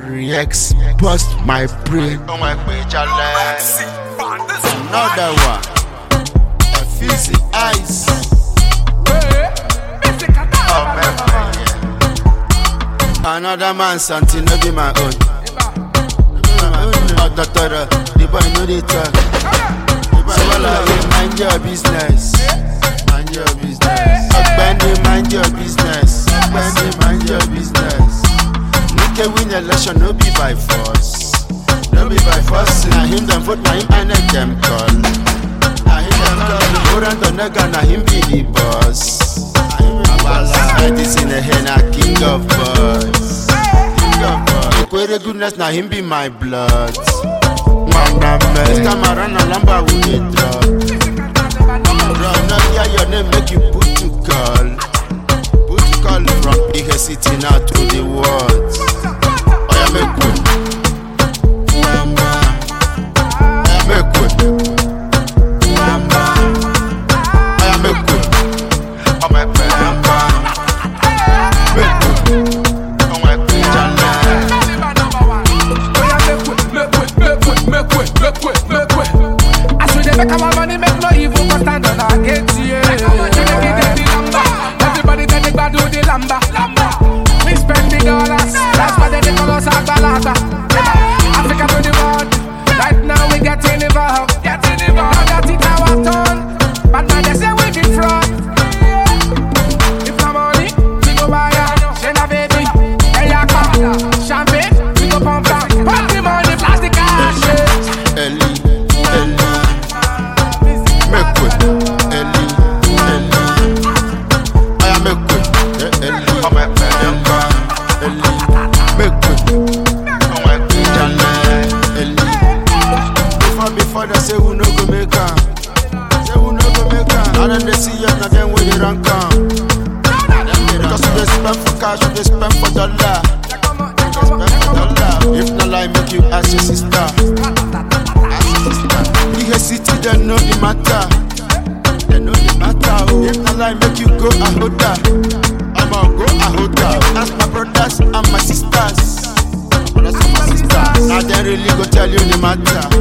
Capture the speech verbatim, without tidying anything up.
Rex bust my brain. Another one. A fizzy ice. Another man something no be my own. Oh, doctor, the boy know they talk. So well, mind your business. Mind your business. Abandon, mind your business. Abandon, mind your business. Nike win election, no be by force. No be by force. Na him them vote, na him and them call. Na him them call. The Oran the nigga, na him be the boss. I this in the head, na king of boys. King of boys. Equate goodness, na him be my blood. Man, man, this time around a lamba with a drug. Run, not hear your name, make you put to call. Put to call from big city now to the world. I am a good. I am a good. I am a good. I'm a good. Make our money, make no evil, but stand on our gates, yeah. Everybody then they do the lamba. We spend the dollars, that's why they call us Agbalata. Africa to the world, right now we getting involved. Getting involved. Now that it's our turn, but now they say we be fraud. If no money, we go buy a Shena baby, Eyaka, champagne, we go pump down. Pump the money, flash the cash. Ellie, Ellie. Mekwe, Eli, Eli. I am Mekwe, Eli. I'm a Pemba, Eli. Mekwe, I'm a Jale, Eli. Before, before they say who no go make am, say who no go make am. And then they see you, now then where they rank am. Because they spend for cash, they spend for dollar. They spend for dollar. If not lie, make you ask your sister. Big city, they know the matter. They know the matter. Oh. If not lie, make you go a hoda. I'ma go a hoda. Ask my brothers and my sisters. My brothers and my sisters. Now they really go tell you the matter.